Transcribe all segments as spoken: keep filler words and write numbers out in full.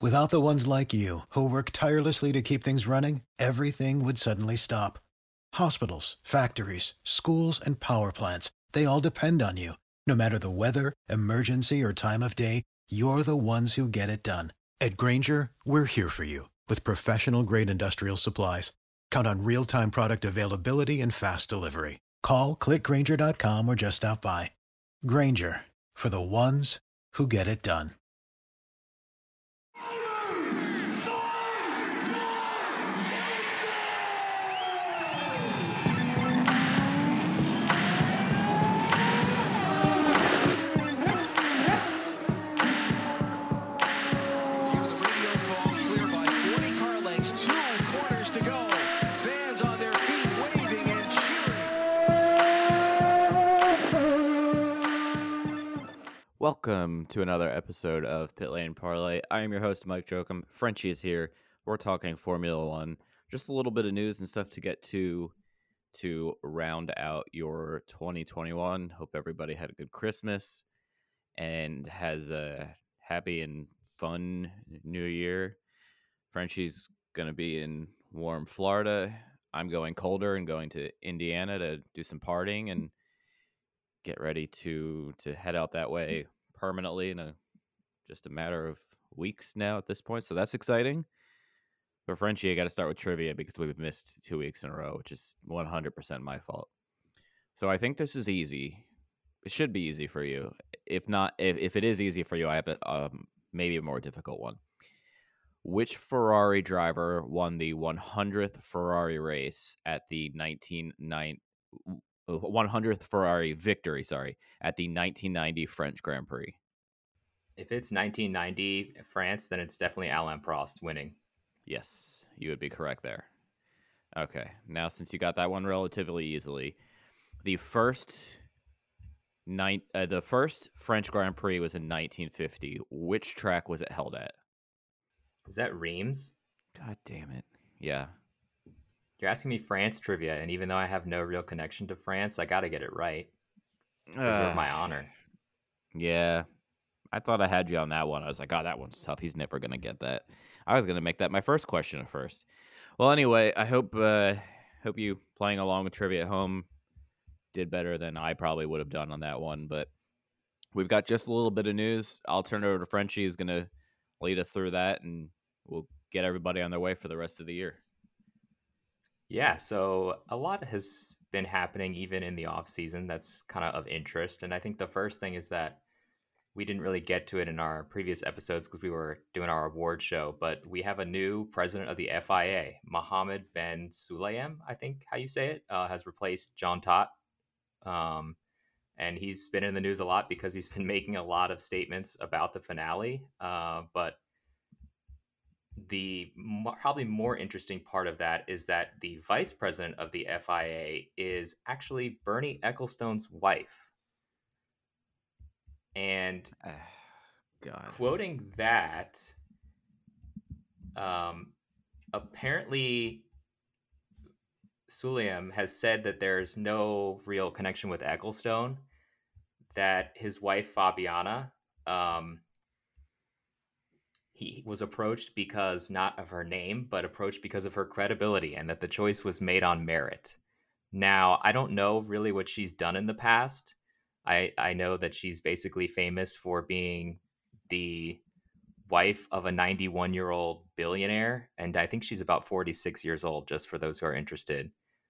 Without the ones like you, who work tirelessly to keep things running, everything would suddenly stop. Hospitals, factories, schools, and power plants, they all depend on you. No matter the weather, emergency, or time of day, you're the ones who get it done. At Grainger, we're here for you with professional-grade industrial supplies. Count on real-time product availability and fast delivery. Call, click Grainger dot com, or just stop by. Grainger, for the ones who get it done. Welcome to another episode of Pit Lane Parlay. I am your host, Mike Jokum. Frenchie is here. We're talking Formula One. Just a little bit of news and stuff to get to to round out your twenty twenty-one. Hope everybody had a good Christmas and has a happy and fun new year. Frenchie's going to be in warm Florida. I'm going colder and going to Indiana to do some partying and get ready to to head out that way permanently in a just a matter of weeks now at this point. So that's exciting. But Frenchie, I got to start with trivia because we've missed two weeks in a row, which is one hundred percent my fault. So I think this is easy. It should be easy for you. If not, if, if it is easy for you, I have a, um, maybe a more difficult one. Which Ferrari driver won the one hundredth Ferrari race at the nineteen ninety one hundredth Ferrari victory, sorry, at the nineteen ninety French Grand Prix? If it's nineteen ninety France, then it's definitely Alain Prost winning. Yes, you would be correct there. Okay, now since you got that one relatively easily, the first nine, uh, the first French Grand Prix was in nineteen fifty. Which track was it held at? Was that Reims? God damn it! Yeah. You're asking me France trivia, and even though I have no real connection to France, I got to get it right. Preserve uh, my honor. Yeah. I thought I had you on that one. I was like, oh, that one's tough. He's never going to get that. I was going to make that my first question at first. Well, anyway, I hope uh, hope you playing along with trivia at home did better than I probably would have done on that one. But we've got just a little bit of news. I'll turn it over to Frenchie, who's going to lead us through that, and we'll get everybody on their way for the rest of the year. Yeah, so a lot has been happening even in the off season that's kind of of interest. And I think the first thing is that we didn't really get to it in our previous episodes because we were doing our award show, but we have a new president of the F I A, Mohammed Ben Sulayem, I think how you say it, uh, has replaced John Tott. Um, and he's been in the news a lot because he's been making a lot of statements about the finale. Uh, but the m- probably more interesting part of that is that the vice president of the F I A is actually Bernie Ecclestone's wife. And uh, God. quoting that, um, apparently Sulayem has said that there's no real connection with Ecclestone, that his wife Fabiana, um, he was approached because not of her name, but approached because of her credibility, and that the choice was made on merit. Now, I don't know really what she's done in the past. I, I know that she's basically famous for being the wife of a ninety-one-year-old billionaire, and I think she's about forty-six years old, just for those who are interested.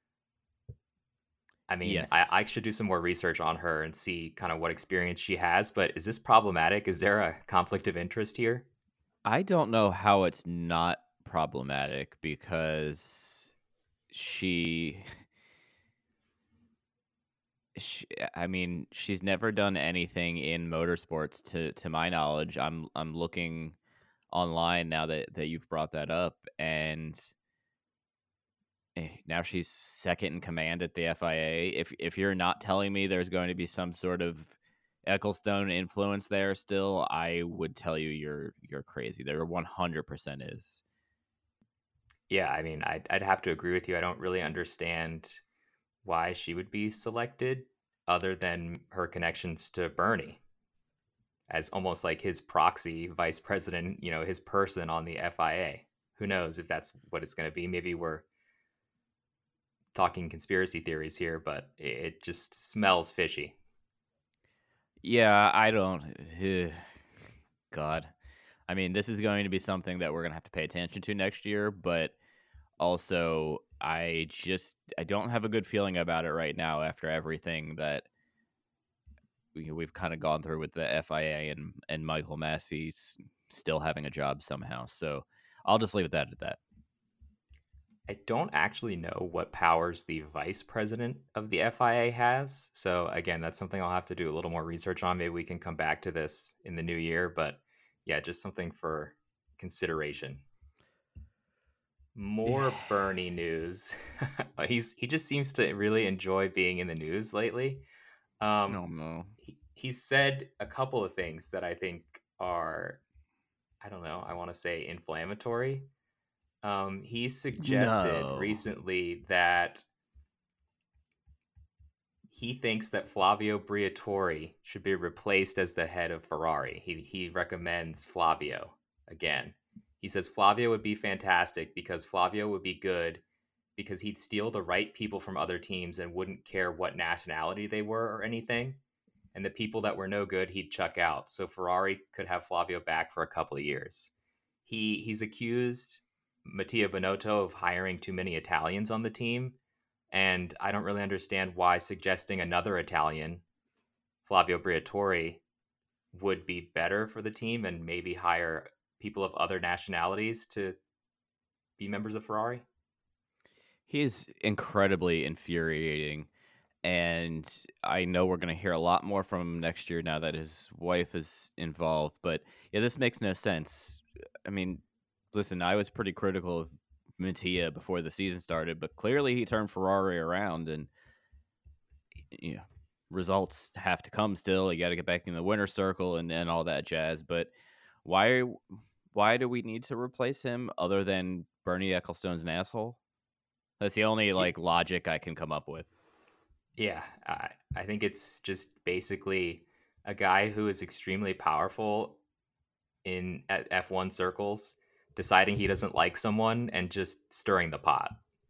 I mean, yes. I, I should do some more research on her and see kind of what experience she has, but is this problematic? Is there a conflict of interest here? I don't know how it's not problematic because she... She, I mean, she's never done anything in motorsports, to to my knowledge. I'm I'm looking online now that, that you've brought that up, and now she's second in command at the F I A. If if you're not telling me there's going to be some sort of Ecclestone influence there still, I would tell you you're you're crazy. There one hundred percent is. Yeah, I mean, I'd, I'd have to agree with you. I don't really understand why she would be selected other than her connections to Bernie. as almost like his proxy vice president, you know, his person on the F I A. Who knows if that's what it's going to be? Maybe we're talking conspiracy theories here, but it just smells fishy. Yeah, I don't. God. I mean, this is going to be something that we're going to have to pay attention to next year, but also I just I don't have a good feeling about it right now after everything that we, we've kind of gone through with the F I A and and Michael Massey s- still having a job somehow. So I'll just leave it that at that. I don't actually know what powers the vice president of the F I A has. So again, that's something I'll have to do a little more research on. Maybe we can come back to this in the new year, but yeah, just something for consideration. More Yeah. Bernie news. He's he just seems to really enjoy being in the news lately. Um, Oh no. he, he's said a couple of things that I think are, I don't know, I want to say inflammatory. Um, he suggested No. recently that he thinks that Flavio Briatore should be replaced as the head of Ferrari. He he recommends Flavio again. He says Flavio would be fantastic because Flavio would be good because he'd steal the right people from other teams and wouldn't care what nationality they were or anything. And the people that were no good, he'd chuck out. So Ferrari could have Flavio back for a couple of years. He he's accused Mattia Binotto of hiring too many Italians on the team, and I don't really understand why suggesting another Italian, Flavio Briatore, would be better for the team and maybe hire people of other nationalities to be members of Ferrari. He is incredibly infuriating. And I know we're going to hear a lot more from him next year now that his wife is involved. But yeah, this makes no sense. I mean, listen, I was pretty critical of Mattia before the season started, but clearly he turned Ferrari around, and you know, results have to come still. You got to get back in the winner's circle and, and all that jazz. But why why do we need to replace him other than Bernie Ecclestone's an asshole? That's the only like logic I can come up with. Yeah, I, I think it's just basically a guy who is extremely powerful in at F one circles, deciding he doesn't like someone and just stirring the pot.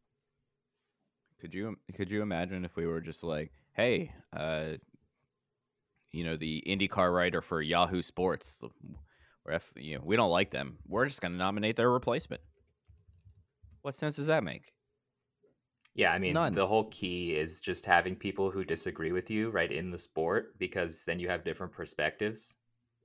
Could you could you imagine if we were just like, hey, uh, you know, the IndyCar writer for Yahoo Sports, or if you know we don't like them, we're just going to nominate their replacement. What sense does that make? Yeah, I mean, None. the whole key is just having people who disagree with you right in the sport, because then you have different perspectives.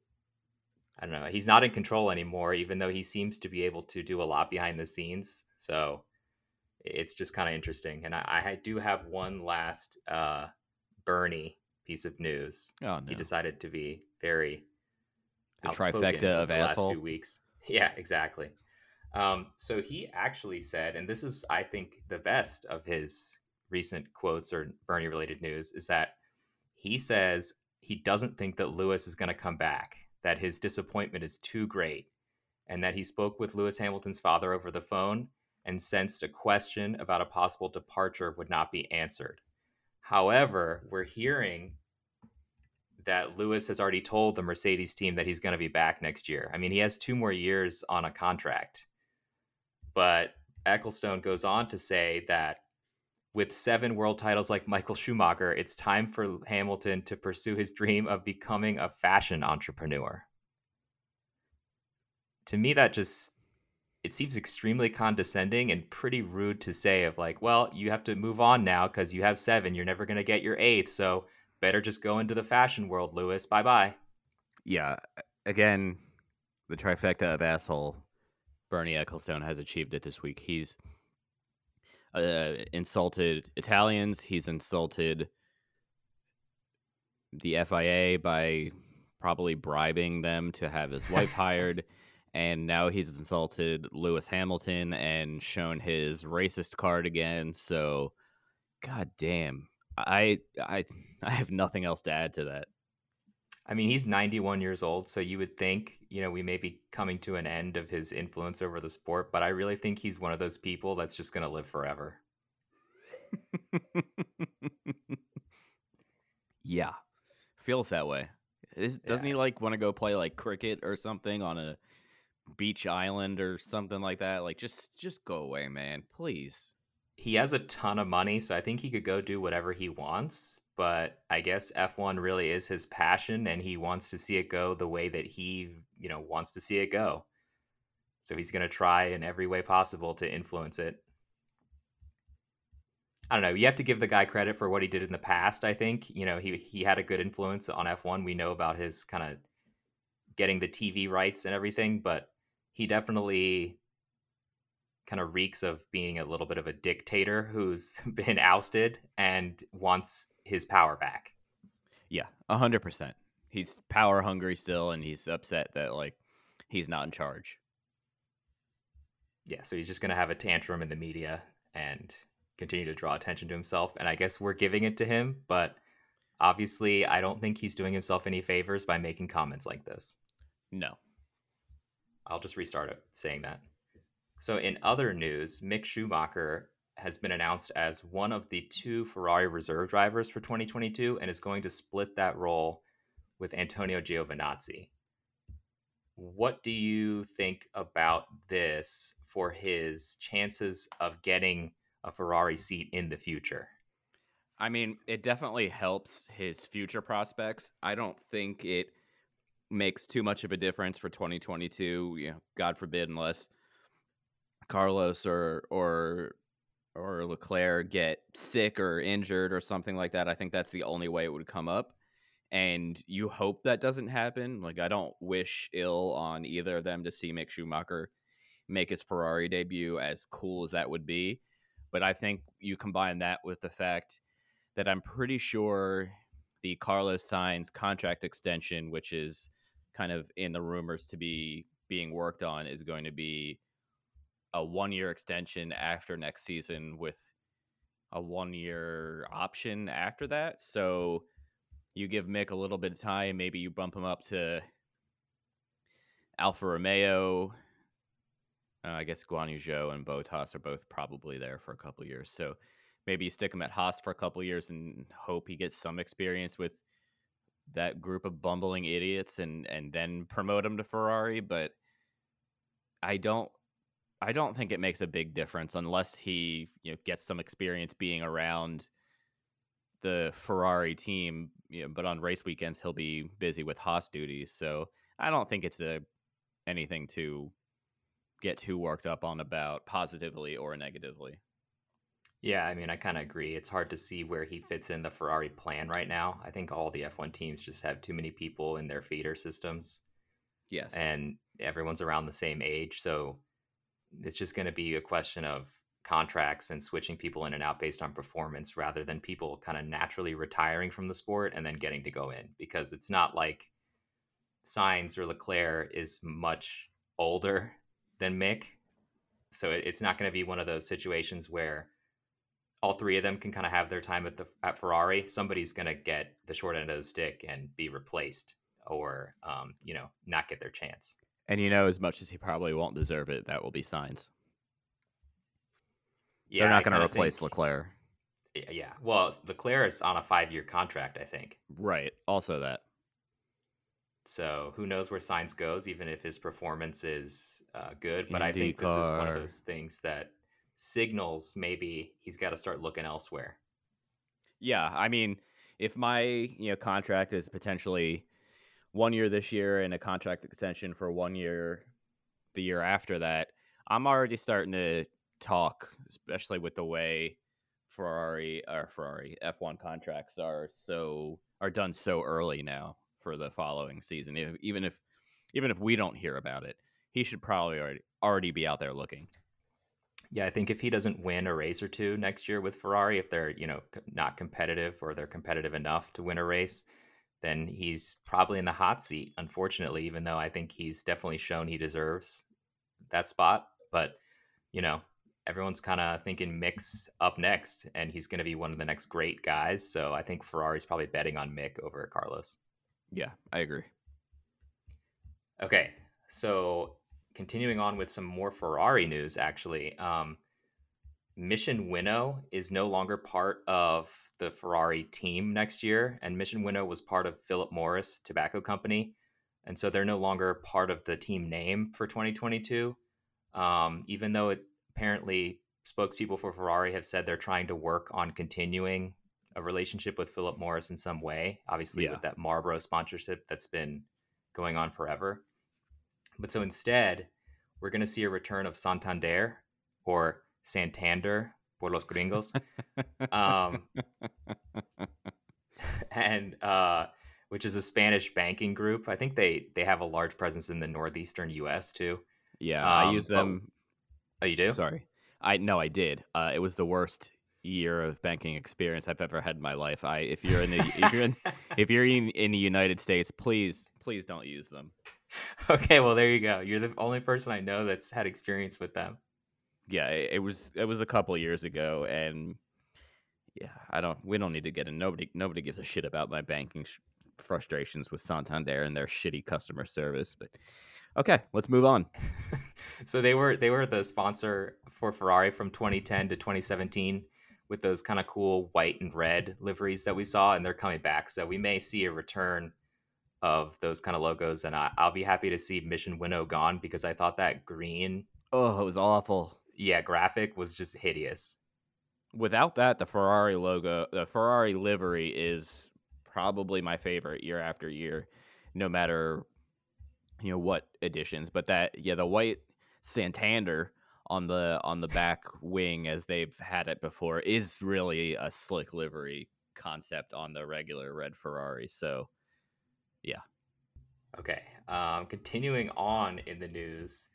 I don't know. He's not in control anymore, even though he seems to be able to do a lot behind the scenes. So it's just kind of interesting. And I, I do have one last uh, Bernie piece of news. Oh He no, decided to be very the outspoken trifecta over of the last asshole. few weeks. Yeah, exactly. Um, so he actually said, and this is, I think, the best of his recent quotes or Bernie related news, is that he says he doesn't think that Lewis is going to come back, that his disappointment is too great, and that he spoke with Lewis Hamilton's father over the phone and sensed a question about a possible departure would not be answered. However, we're hearing that Lewis has already told the Mercedes team that he's going to be back next year. I mean, he has two more years on a contract. But Ecclestone goes on to say that with seven world titles like Michael Schumacher, it's time for Hamilton to pursue his dream of becoming a fashion entrepreneur. To me, that just, it seems extremely condescending and pretty rude to say of like, well, you have to move on now because you have seven. You're never going to get your eighth. So better just go into the fashion world, Lewis. Bye-bye. Yeah, again, the trifecta of asshole. Bernie Ecclestone has achieved it this week. He's uh, insulted Italians. He's insulted the F I A by probably bribing them to have his wife hired. And now he's insulted Lewis Hamilton and shown his racist card again. So, god damn. I I I have nothing else to add to that. I mean, he's ninety-one years old, so you would think, you know, we may be coming to an end of his influence over the sport, but I really think he's one of those people that's just going to live forever. Yeah, feels that way. Is, doesn't Yeah. he like want to go play like cricket or something on a beach island or something like that? Like, just just go away, man, please. He has a ton of money, so I think he could go do whatever he wants. But I guess F one really is his passion, and he wants to see it go the way that he, you know, wants to see it go. So he's going to try in every way possible to influence it. I don't know. You have to give the guy credit for what he did in the past. I think, you know, he he had a good influence on F one. We know about his kind of getting the T V rights and everything, but he definitely kind of reeks of being a little bit of a dictator who's been ousted and wants his power back. Yeah, a hundred percent. He's power hungry still, and he's upset that like he's not in charge. Yeah, so he's just going to have a tantrum in the media and continue to draw attention to himself. And I guess we're giving it to him, but obviously I don't think he's doing himself any favors by making comments like this. No. I'll just restart it saying that. So in other news, Mick Schumacher has been announced as one of the two Ferrari reserve drivers for twenty twenty-two and is going to split that role with Antonio Giovinazzi. What do you think about this for his chances of getting a Ferrari seat in the future? I mean, it definitely helps his future prospects. I don't think it makes too much of a difference for twenty twenty-two. You know, God forbid, unless Carlos or or or Leclerc get sick or injured or something like that. I think that's the only way it would come up. And you hope that doesn't happen. Like, I don't wish ill on either of them to see Mick Schumacher make his Ferrari debut, as cool as that would be. But I think you combine that with the fact that I'm pretty sure the Carlos Sainz contract extension, which is kind of in the rumors to be being worked on, is going to be a one-year extension after next season with a one-year option after that. So you give Mick a little bit of time. Maybe you bump him up to Alfa Romeo. Uh, I guess Guan Yu Zhou and Bottas are both probably there for a couple of years. So maybe you stick him at Haas for a couple of years and hope he gets some experience with that group of bumbling idiots and, and then promote him to Ferrari. But I don't I don't think it makes a big difference unless he, you know, gets some experience being around the Ferrari team. You know, but on race weekends, he'll be busy with Haas duties. So I don't think it's a anything to get too worked up on about, positively or negatively. Yeah, I mean, I kind of agree. It's hard to see where he fits in the Ferrari plan right now. I think all the F one teams just have too many people in their feeder systems. Yes. And everyone's around the same age. So it's just going to be a question of contracts and switching people in and out based on performance rather than people kind of naturally retiring from the sport and then getting to go in, because it's not like Sainz or Leclerc is much older than Mick. So it's not going to be one of those situations where all three of them can kind of have their time at the at Ferrari. Somebody's going to get the short end of the stick and be replaced or, um, you know, not get their chance. And, you know, as much as he probably won't deserve it, that will be Sainz. Yeah, They're not I going to kinda replace think- Leclerc. Yeah, well, Leclerc is on a five-year contract, I think. Right. Also that. So who knows where Sainz goes, even if his performance is uh, good. But I think this is one of IndyCar. those things that signals maybe he's got to start looking elsewhere. Yeah, I mean, if my, you know, contract is potentially one year this year and a contract extension for one year the year after that, I'm already starting to talk, especially with the way Ferrari or Ferrari F one contracts are so are done so early now for the following season. If, even if even if we don't hear about it, he should probably already already be out there looking. Yeah, I think if he doesn't win a race or two next year with Ferrari, if they're, you know, not competitive or they're competitive enough to win a race, then he's probably in the hot seat, unfortunately, even though I think he's definitely shown he deserves that spot. But, you know, everyone's kind of thinking Mick's up next and he's going to be one of the next great guys. So I think Ferrari's probably betting on Mick over Carlos. Yeah, I agree. Okay, so continuing on with some more Ferrari news, actually. Um, Mission Winnow is no longer part of the Ferrari team next year, and Mission Winnow was part of Philip Morris Tobacco Company, and so they're no longer part of the team name for twenty twenty-two. Um, even though it apparently spokespeople for Ferrari have said they're trying to work on continuing a relationship with Philip Morris in some way, obviously Yeah. with that Marlboro sponsorship that's been going on forever. But so instead, we're going to see a return of Santander, or Santander por los gringos. um, and uh, which is a Spanish banking group. I think they they have a large presence in the northeastern U S too. Yeah, Um, I use but- them. oh, you do? Sorry, I no, I did. Uh, it was the worst year of banking experience I've ever had in my life. I if you're in the if you're in if you're in, in the United States, please please don't use them. Okay, well there you go. You're the only person I know that's had experience with them. Yeah, it, it was it was a couple of years ago, and yeah, I don't. We don't need to get in. Nobody nobody gives a shit about my banking sh- frustrations with Santander and their shitty customer service. But okay, let's move on. So they were they were the sponsor for Ferrari from twenty ten to twenty seventeen with those kind of cool white and red liveries that we saw, and they're coming back. So we may see a return of those kind of logos, and I, I'll be happy to see Mission Winnow gone because I thought that green, Oh, it was awful. yeah, graphic was just hideous. Without that, the Ferrari logo, the Ferrari livery is probably my favorite year after year, no matter you know what editions. But that, yeah, the white Santander on the on the back wing, as they've had it before, is really a slick livery concept on the regular red Ferrari. So, yeah. Okay, um, continuing on in the news,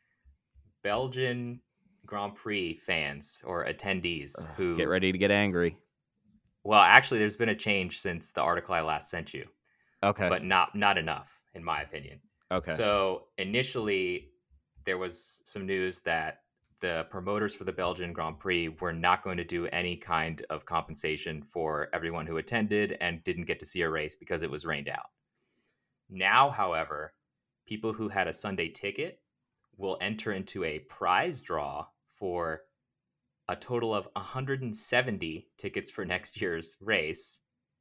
Belgian Grand Prix fans or attendees Ugh, who get ready to get angry. Well, actually, there's been a change since the article I last sent you, Okay. but not not enough, in my opinion. okay. So initially, there was some news that the promoters for the Belgian Grand Prix were not going to do any kind of compensation for everyone who attended and didn't get to see a race because it was rained out. Now, however, people who had a Sunday ticket will enter into a prize draw for a total of one hundred seventy tickets for next year's race,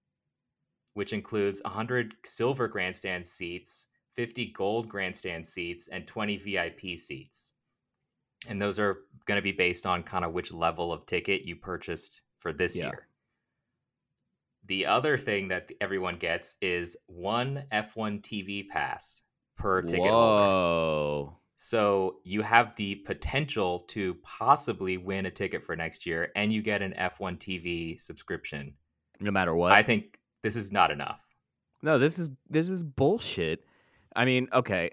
which includes one hundred silver grandstand seats, fifty gold grandstand seats, and twenty V I P seats. And those are going to be based on kind of which level of ticket you purchased for this Yeah. year. The other thing that everyone gets is one F one T V pass per ticket holder. Whoa. So you have the potential to possibly win a ticket for next year, and you get an F one T V subscription. No matter what. I think this is not enough. No, this is this is bullshit. I mean, okay.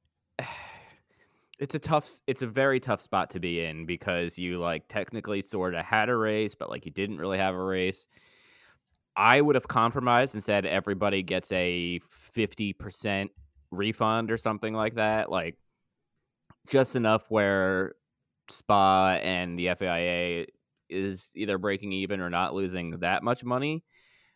It's a tough it's a very tough spot to be in because you like technically sort of had a race, but like you didn't really have a race. I would have compromised and said everybody gets a fifty percent refund or something like that. Like just enough where Spa and the F I A is either breaking even or not losing that much money.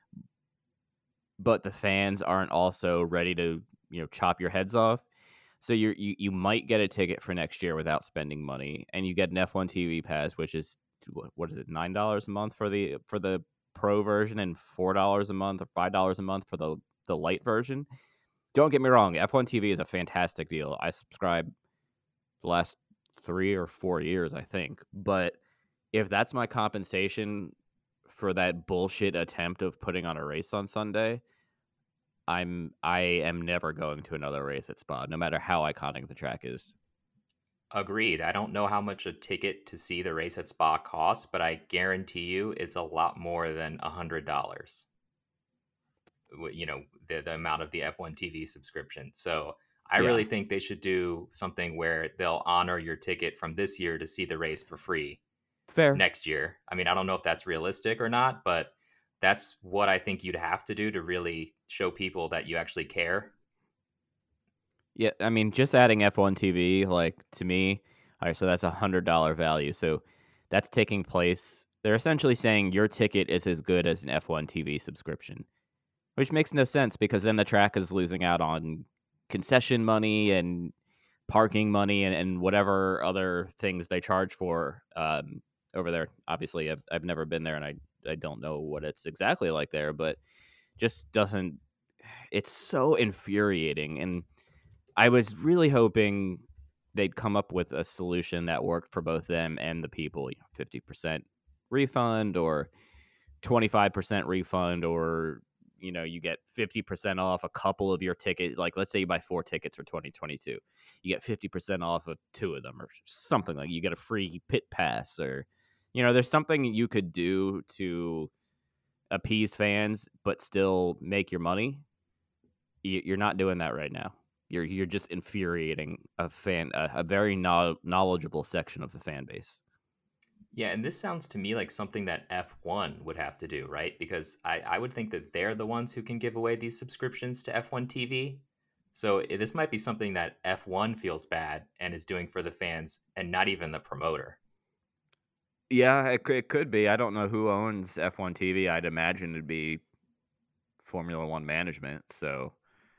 But the fans aren't also ready to, you know, chop your heads off. So you're, you you might get a ticket for next year without spending money, and you get an F one T V pass, which is what, what is it, nine dollars a month for the for the pro version, and four dollars a month or five dollars a month for the the light version. Don't get me wrong, F one T V is a fantastic deal. I subscribe the last three or four years, I think. But if that's my compensation for that bullshit attempt of putting on a race on Sunday, I'm I am never going to another race at Spa, no matter how iconic the track is. Agreed. I don't know how much a ticket to see the race at Spa costs, but I guarantee you it's a lot more than one hundred dollars. You know, the, the amount of the F one T V subscription. So I Yeah. really think they should do something where they'll honor your ticket from this year to see the race for free Fair. next year. I mean, I don't know if that's realistic or not, but that's what I think you'd have to do to really show people that you actually care. Yeah, I mean, just adding F one T V, like, to me, all right, so that's a one hundred dollars value. So that's taking place. They're essentially saying your ticket is as good as an F one T V subscription, which makes no sense because then the track is losing out on concession money and parking money and, and whatever other things they charge for um, over there. Obviously, I've I've never been there, and I I don't know what it's exactly like there, but just doesn't. It's so infuriating, and I was really hoping they'd come up with a solution that worked for both them and the people. You know, fifty percent refund or twenty-five percent refund, or you know, you get fifty percent off a couple of your tickets. Like, let's say you buy four tickets for twenty twenty-two, you get fifty percent off of two of them, or something. Like, you get a free pit pass, or you know, there's something you could do to appease fans but still make your money. You're not doing that right now. You're you're just infuriating a fan, a, a very no- knowledgeable section of the fan base. Yeah, and this sounds to me like something that F one would have to do, right? Because I, I would think that they're the ones who can give away these subscriptions to F one T V. So i- this might be something that F one feels bad and is doing for the fans and not even the promoter. Yeah, it, cou- it could be. I don't know who owns F one T V. I'd imagine it'd be Formula One management. So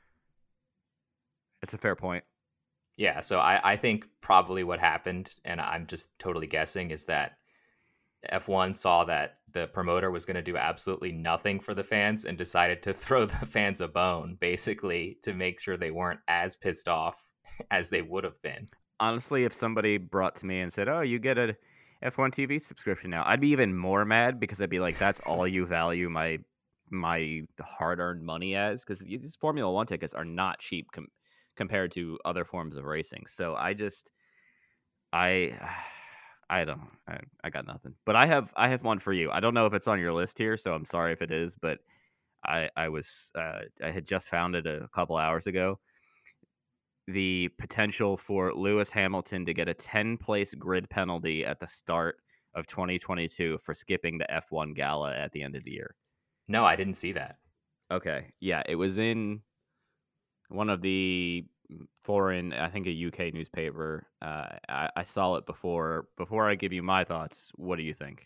it's a fair point. Yeah, so I, I think probably what happened, and I'm just totally guessing, is that F one saw that the promoter was going to do absolutely nothing for the fans and decided to throw the fans a bone, basically, to make sure they weren't as pissed off as they would have been. Honestly, if somebody brought to me and said, "Oh, you get a F one T V subscription now," I'd be even more mad, because I'd be like, "That's all you value my my hard-earned money as?" Because these Formula One tickets are not cheap com- compared to other forms of racing. So I just, I, I don't, I, I got nothing. But I have, I have one for you. I don't know if it's on your list here, so I'm sorry if it is. But I, I was, uh, I had just found it a couple hours ago. The potential for Lewis Hamilton to get a ten-place grid penalty at the start of twenty twenty-two for skipping the F one gala at the end of the year. No, I didn't see that. Okay, yeah, it was in one of the foreign, I think a U K newspaper. Uh, I, I saw it before. Before I give you my thoughts, what do you think?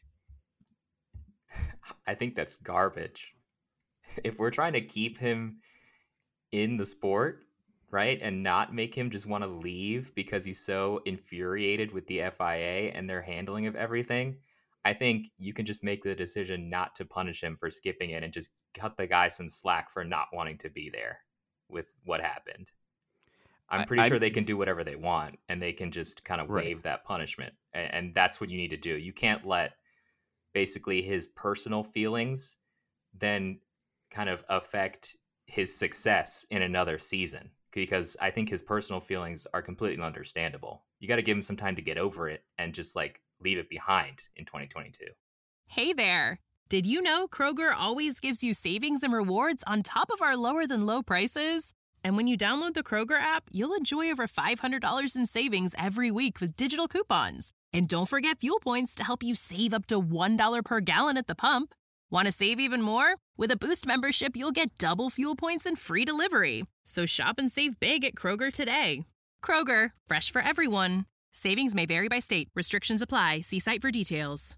I think that's garbage. If we're trying to keep him in the sport, right, and not make him just want to leave because he's so infuriated with the F I A and their handling of everything, I think you can just make the decision not to punish him for skipping it and just cut the guy some slack for not wanting to be there with what happened. I'm I, pretty I'm sure they can do whatever they want and they can just kind of right. waive that punishment. And, and that's what you need to do. You can't let basically his personal feelings then kind of affect his success in another season, because I think his personal feelings are completely understandable. You got to give him some time to get over it and just like leave it behind in twenty twenty-two. Hey there. Did you know Kroger always gives you savings and rewards on top of our lower than low prices? And when you download the Kroger app, you'll enjoy over five hundred dollars in savings every week with digital coupons. And don't forget fuel points to help you save up to one dollar per gallon at the pump. Want to save even more? With a Boost membership, you'll get double fuel points and free delivery. So shop and save big at Kroger today. Kroger, fresh for everyone. Savings may vary by state. Restrictions apply. See site for details.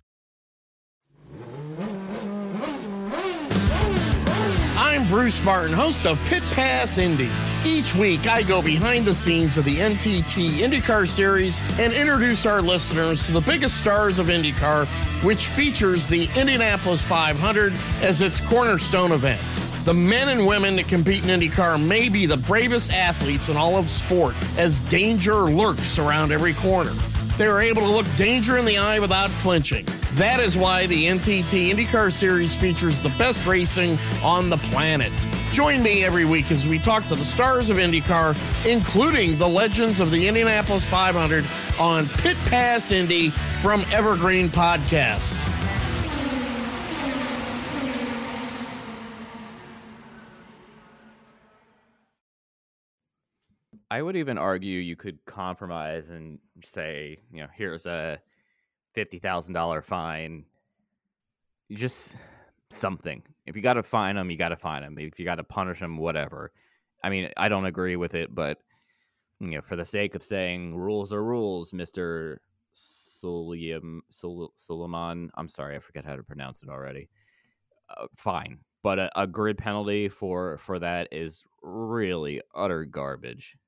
I'm Bruce Martin, host of Pit Pass Indy. Each week, I go behind the scenes of the N T T IndyCar Series and introduce our listeners to the biggest stars of IndyCar, which features the Indianapolis five hundred as its cornerstone event. The men and women that compete in IndyCar may be the bravest athletes in all of sport, as danger lurks around every corner. They are able to look danger in the eye without flinching. That is why the N T T IndyCar Series features the best racing on the planet. Join me every week as we talk to the stars of IndyCar, including the legends of the Indianapolis five hundred, on Pit Pass Indy from Evergreen Podcast. I would even argue you could compromise and say, you know, here's a fifty thousand dollars fine. Just something. If you got to fine them, you got to fine them. If you got to punish them, whatever. I mean, I don't agree with it, but, you know, for the sake of saying rules are rules, Mister Suleiman, Suleiman, I'm sorry, I forget how to pronounce it already. Uh, fine. But a, a grid penalty for, for that is really utter garbage.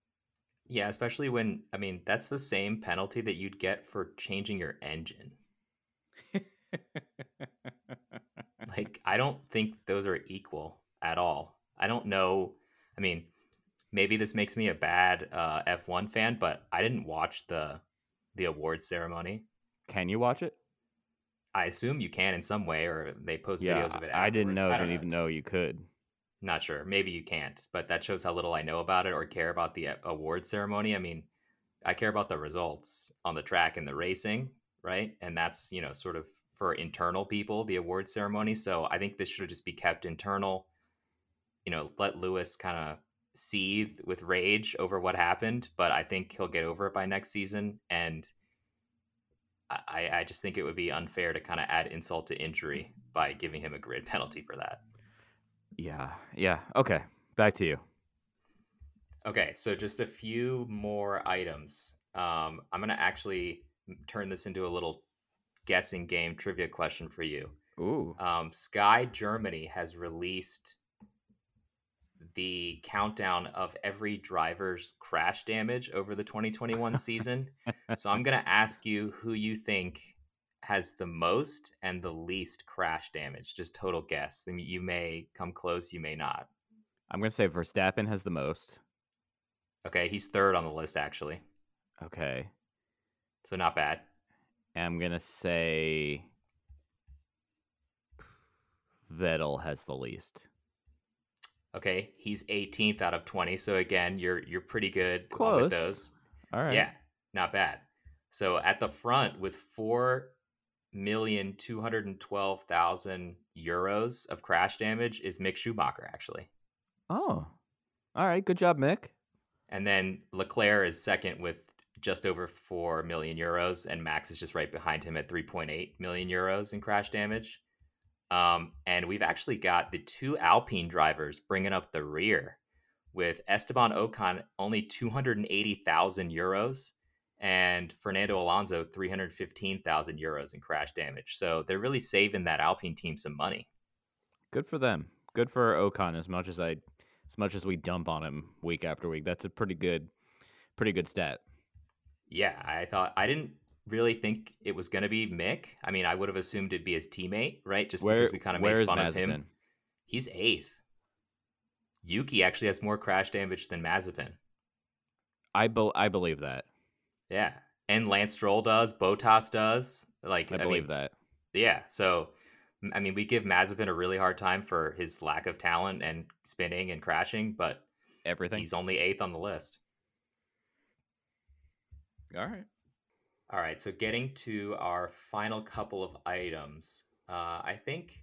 Yeah, especially when, I mean, that's the same penalty that you'd get for changing your engine. Like, I don't think those are equal at all. I don't know. I mean, maybe this makes me a bad uh, F one fan, but I didn't watch the the awards ceremony. Can you watch it? I assume you can in some way, or they post Yeah, videos of it afterwards. I didn't know. I Didn't even know you could. Not sure. Maybe you can't, but that shows how little I know about it or care about the award ceremony. I mean, I care about the results on the track and the racing, right? And that's, you know, sort of for internal people, the award ceremony. So I think this should just be kept internal. You know, let Lewis kind of seethe with rage over what happened, but I think he'll get over it by next season. And I, I just think it would be unfair to kind of add insult to injury by giving him a grid penalty for that. Yeah, yeah. Okay, back to you. Okay, so just a few more items. Um, I'm going to actually turn this into a little guessing game trivia question for you. Ooh. Um, Sky Germany has released the countdown of every driver's crash damage over the twenty twenty-one season. So I'm going to ask you who you think has the most and the least crash damage. Just total guess. I mean, you may come close, you may not. I'm going to say Verstappen has the most. Okay, he's third on the list, actually. Okay. So not bad. And I'm going to say Vettel has the least. Okay, he's eighteenth out of twenty. So again, you're you're pretty good Close. with those. All right. Yeah, not bad. So at the front with four million two hundred and twelve thousand euros of crash damage is Mick Schumacher, actually. Oh, all right. Good job, Mick. And then Leclerc is second with just over four million euros, and Max is just right behind him at three point eight million euros in crash damage. Um, and we've actually got the two Alpine drivers bringing up the rear with Esteban Ocon only two hundred eighty thousand euros and Fernando Alonso three hundred fifteen thousand euros in crash damage. So they're really saving that Alpine team some money. Good for them. Good for Ocon. As much as I, as much as we dump on him week after week, that's a pretty good, pretty good stat. Yeah, I thought I didn't really think it was going to be Mick. I mean, I would have assumed it'd be his teammate, right? Just where, because we kind of made fun Mazepin? of him. He's eighth. Yuki actually has more crash damage than Mazepin. I be- I believe that. Yeah, and Lance Stroll does. Bottas does. Like I, I believe mean, that. Yeah, so I mean, we give Mazepin a really hard time for his lack of talent and spinning and crashing, but everything. He's only eighth on the list. All right. All right, so getting to our final couple of items, uh, I think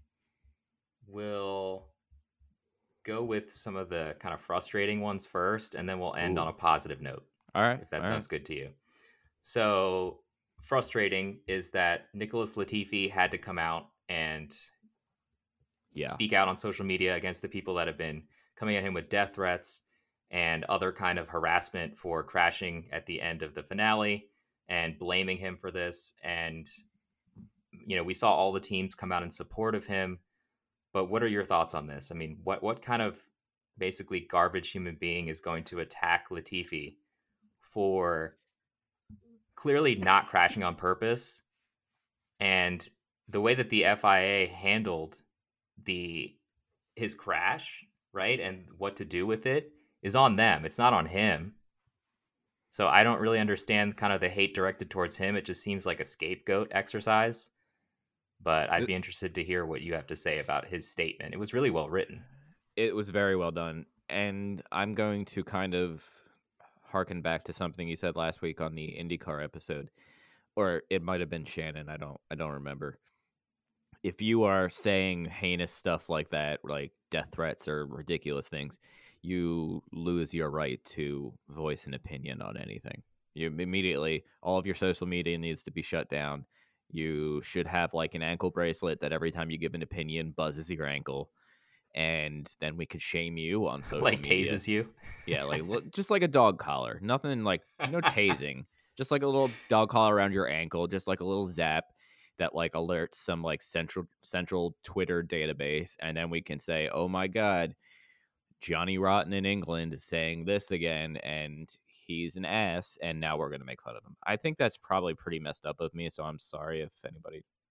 we'll go with some of the kind of frustrating ones first, and then we'll end Ooh. on a positive note. All right. If that All sounds right. good to you. So frustrating is that Nicholas Latifi had to come out and Yeah. speak out on social media against the people that have been coming at him with death threats and other kind of harassment for crashing at the end of the finale and blaming him for this. And, you know, we saw all the teams come out in support of him. But what are your thoughts on this? I mean, what, what kind of basically garbage human being is going to attack Latifi for clearly not crashing on purpose? And the way that the F I A handled the his crash, right, and what to do with it is on them. It's not on him. So I don't really understand kind of the hate directed towards him. It just seems like a scapegoat exercise. But I'd be interested to hear what you have to say about his statement. It was really well written. It was very well done. And I'm going to kind of harken back to something you said last week on the IndyCar episode. Or it might have been Shannon. I don't I don't remember. If you are saying heinous stuff like that, like death threats or ridiculous things, you lose your right to voice an opinion on anything. You immediately, all of your social media needs to be shut down. You should have like an ankle bracelet that every time you give an opinion buzzes your ankle, and then we could shame you on social like media. Tases you. Yeah, like just like a dog collar. Nothing like no tasing. Just like a little dog collar around your ankle, just like a little zap that like alerts some like central central Twitter database, and then we can say, "Oh my God, Johnny Rotten in England is saying this again, and he's an ass," and now we're gonna make fun of him. I think that's probably pretty messed up of me, so I'm sorry if anybody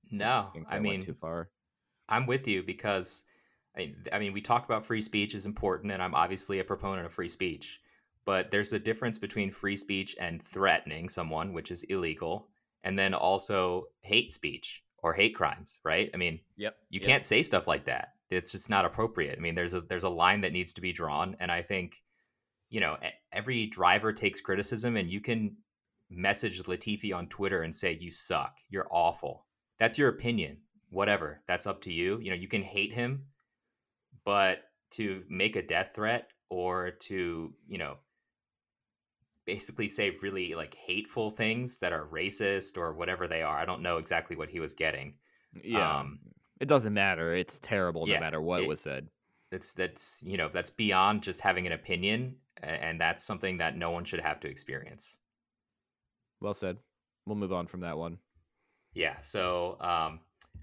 No, Things I that went mean, too far. I'm with you because I, I mean, we talk about free speech is important, and I'm obviously a proponent of free speech. But there's a difference between free speech and threatening someone, which is illegal, and then also hate speech or hate crimes, right? I mean, Yep. you Yep. can't say stuff like that. It's just not appropriate. I mean, there's a there's a line that needs to be drawn, and I think, you know, e- every driver takes criticism, and you can message Latifi on Twitter and say you suck, you're awful. That's your opinion. Whatever. That's up to you. You know, you can hate him, but to make a death threat or to, you know, basically say really like hateful things that are racist or whatever they are. I don't know exactly what he was getting. Yeah. Um, It doesn't matter. It's terrible no yeah, matter what it, was said. it's that's you know that's beyond just having an opinion, a- and that's something that no one should have to experience. Well said. We'll move on from that one. Yeah. So um,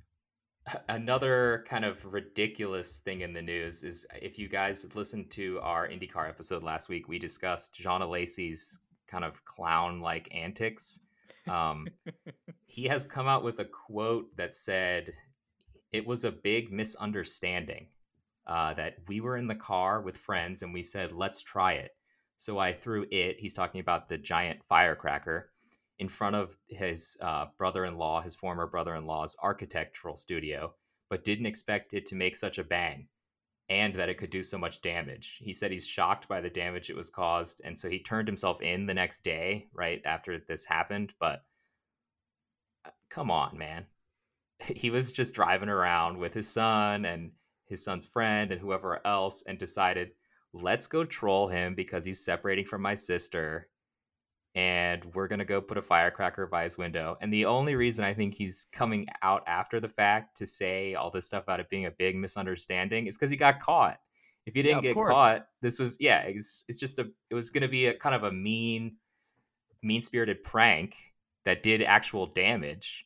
another kind of ridiculous thing in the news is if you guys listened to our IndyCar episode last week, we discussed John Alesi's kind of clown-like antics. Um, he has come out with a quote that said, "It was a big misunderstanding uh, that we were in the car with friends and we said, let's try it. So I threw it," he's talking about the giant firecracker, "in front of his uh, brother-in-law, his former brother-in-law's architectural studio, but didn't expect it to make such a bang and that it could do so much damage." He said he's shocked by the damage it was caused, and so he turned himself in the next day, right after this happened. But uh, come on, man. He was just driving around with his son and his son's friend and whoever else and decided, let's go troll him because he's separating from my sister, and we're going to go put a firecracker by his window. And the only reason I think he's coming out after the fact to say all this stuff about it being a big misunderstanding is because he got caught. If he Yeah, didn't of get course. caught, this was, yeah, it's, it's just a, it was going to be a kind of a mean, mean spirited prank that did actual damage.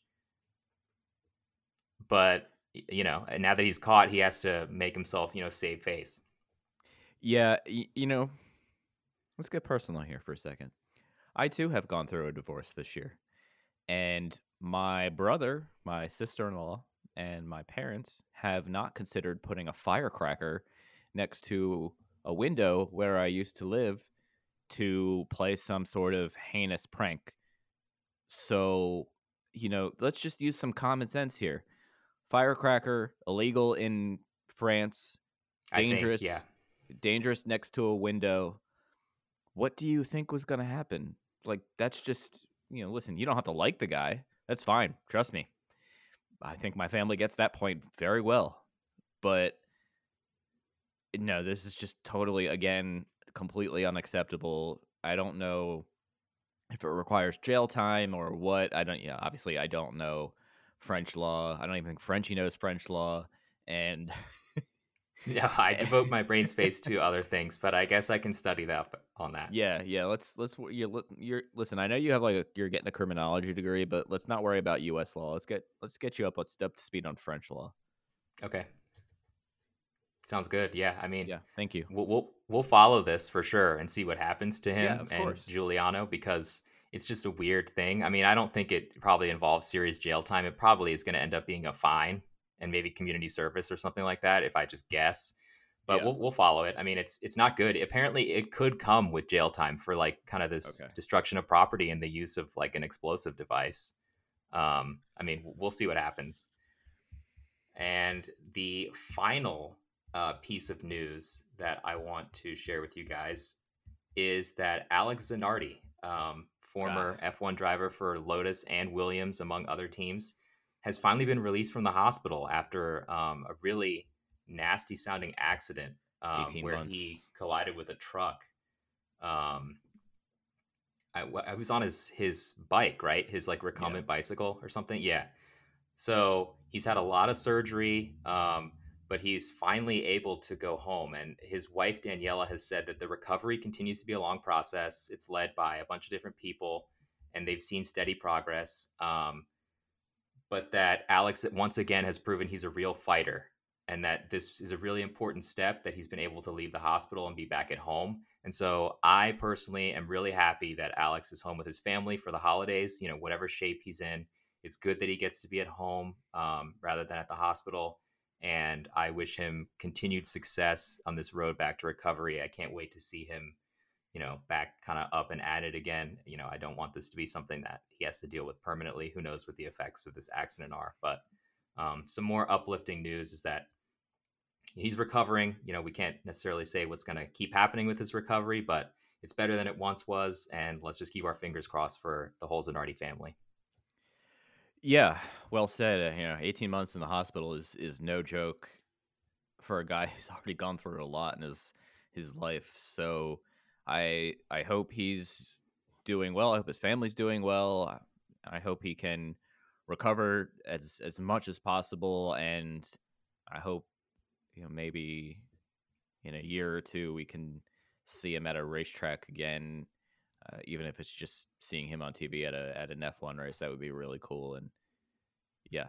But, you know, now that he's caught, he has to make himself, you know, save face. Yeah, y- you know, let's get personal here for a second. I too have gone through a divorce this year. And my brother, my sister-in-law, and my parents have not considered putting a firecracker next to a window where I used to live to play some sort of heinous prank. So, you know, let's just use some common sense here. Firecracker, illegal in France, dangerous, I think, yeah. dangerous next to a window. What do you think was going to happen? Like, that's just, you know, listen, you don't have to like the guy. That's fine. Trust me. I think my family gets that point very well. But no, this is just totally, again, completely unacceptable. I don't know if it requires jail time or what. I don't, yeah, obviously I don't know French law. I don't even think Frenchie knows French law. And Yeah, I devote my brain space to other things, but I guess I can study that on that. yeah, yeah. Let's let's you're, you're listen. I know you have like a, you're getting a criminology degree, but let's not worry about U S law. Let's get let's get you up let's up to speed on French law. Okay, sounds good. Yeah, I mean, Yeah, thank you. We'll we'll, we'll follow this for sure and see what happens to him Yeah, of and course. Giuliano, because it's just a weird thing. I mean, I don't think it probably involves serious jail time. It probably is going to end up being a fine and maybe community service or something like that, if I just guess. But Yeah. we'll we'll follow it. I mean, it's it's not good. Apparently, it could come with jail time for like kind of this Okay. destruction of property and the use of like an explosive device. Um, I mean, we'll see what happens. And the final uh, piece of news that I want to share with you guys is that Alex Zanardi, um, former Ah. F one driver for Lotus and Williams, among other teams, has finally been released from the hospital after um, a really nasty sounding accident um, eighteen where months. he collided with a truck. Um, I, I was on his his bike, right? His like recumbent Yeah. bicycle or something. Yeah. So he's had a lot of surgery, um, but he's finally able to go home. And his wife, Daniela, has said that the recovery continues to be a long process. It's led by a bunch of different people, and they've seen steady progress. Um, but that Alex, once again, has proven he's a real fighter, and that this is a really important step that he's been able to leave the hospital and be back at home. And so I personally am really happy that Alex is home with his family for the holidays, you know, whatever shape he's in. It's good that he gets to be at home um, rather than at the hospital. And I wish him continued success on this road back to recovery. I can't wait to see him, you know, back kind of up and at it again. You know, I don't want this to be something that he has to deal with permanently. Who knows what the effects of this accident are? But um, some more uplifting news is that he's recovering. You know, we can't necessarily say what's going to keep happening with his recovery, but it's better than it once was. And let's just keep our fingers crossed for the whole Zanardi family. Yeah, well said. Uh, you know, eighteen months in the hospital is is no joke for a guy who's already gone through a lot in his his life. So I I hope he's doing well. I hope his family's doing well. I hope he can recover as as much as possible, and I hope, you know, maybe in a year or two we can see him at a racetrack again. Uh, even if it's just seeing him on T V at a at an F one race, that would be really cool. And yeah,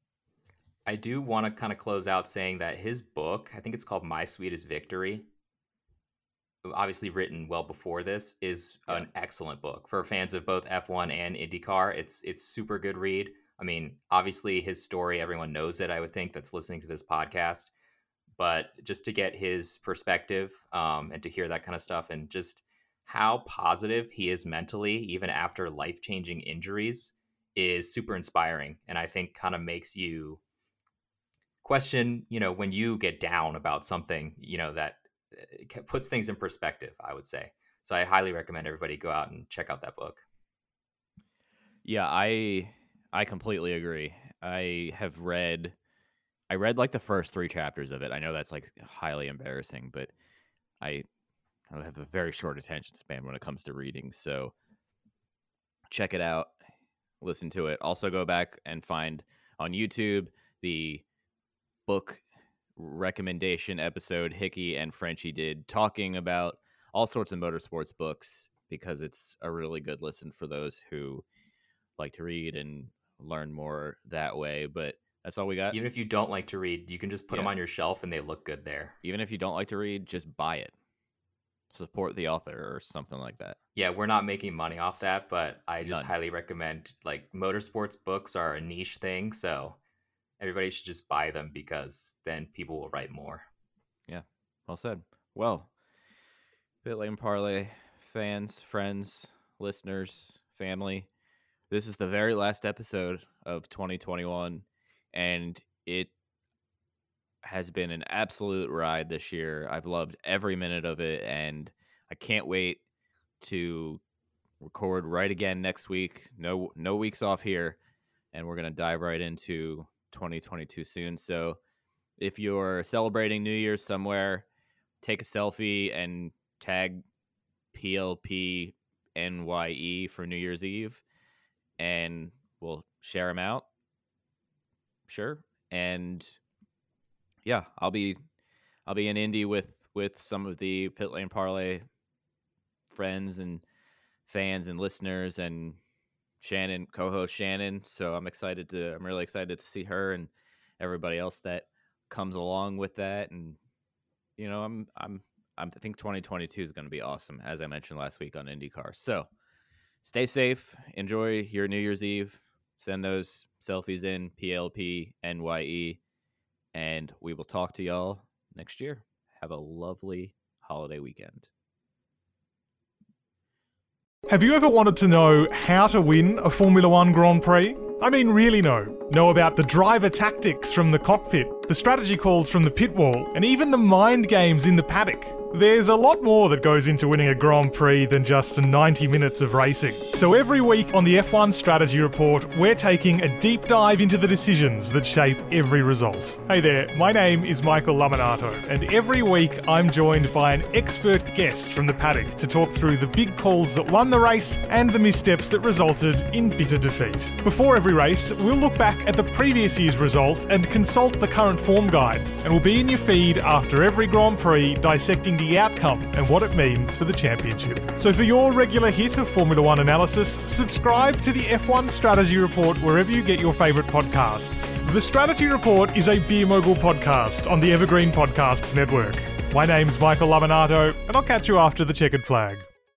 I do want to kind of close out saying that his book, I think it's called My Sweetest Victory, obviously written well before this, is yeah. an excellent book for fans of both F one and IndyCar. It's it's super good read. I mean, obviously his story, everyone knows it, I would think, that's listening to this podcast. But just to get his perspective um, and to hear that kind of stuff, and just how positive he is mentally, even after life-changing injuries, is super inspiring. And I think kind of makes you question, you know, when you get down about something, you know, that puts things in perspective, I would say. So I highly recommend everybody go out and check out that book. Yeah, I I completely agree. I have read, I read like the first three chapters of it. I know that's like highly embarrassing, but I I have a very short attention span when it comes to reading. So check it out, listen to it. Also go back and find on YouTube the book recommendation episode Hickey and Frenchie did, talking about all sorts of motorsports books, because it's a really good listen for those who like to read and learn more that way. But that's all we got. Even if you don't like to read, you can just put yeah. them on your shelf and they look good there. Even if you don't like to read, just buy it. Support the author or something like that. Yeah, we're not making money off that, but I just None. highly recommend, like, motorsports books are a niche thing, so everybody should just buy them, because then people will write more. Yeah, well said. Well, Pit Lane Parlay fans, friends, listeners, family, this is the very last episode of twenty twenty-one, and it has been an absolute ride this year. I've loved every minute of it, and I can't wait to record right again next week. No, no weeks off here, and we're going to dive right into twenty twenty-two soon. So if you're celebrating New Year's somewhere, take a selfie and tag P L P N Y E for New Year's Eve, and we'll share them out. Sure. And yeah, I'll be I'll be in Indy with with some of the Pit Lane Parlay friends and fans and listeners, and Shannon, co-host Shannon. So I'm excited to I'm really excited to see her and everybody else that comes along with that. And you know, I'm I'm I'm I think twenty twenty-two is going to be awesome, as I mentioned last week on IndyCar. So stay safe, enjoy your New Year's Eve, send those selfies in, P L P N Y E. And we will talk to y'all next year. Have a lovely holiday weekend. Have you ever wanted to know how to win a Formula One Grand Prix? I mean, really know. Know about the driver tactics from the cockpit, the strategy calls from the pit wall, and even the mind games in the paddock. There's a lot more that goes into winning a Grand Prix than just ninety minutes of racing. So every week on the F one Strategy Report, we're taking a deep dive into the decisions that shape every result. Hey there, my name is Michael Laminato, and every week I'm joined by an expert guest from the paddock to talk through the big calls that won the race and the missteps that resulted in bitter defeat. Before every race, we'll look back at the previous year's result and consult the current form guide, and we'll be in your feed after every Grand Prix, dissecting the outcome and what it means for the championship. So for your regular hit of Formula One analysis, subscribe to the F one Strategy Report wherever you get your favourite podcasts. The Strategy Report is a Beer Mogul podcast on the Evergreen Podcasts Network. My name's Michael Laminato, and I'll catch you after the checkered flag.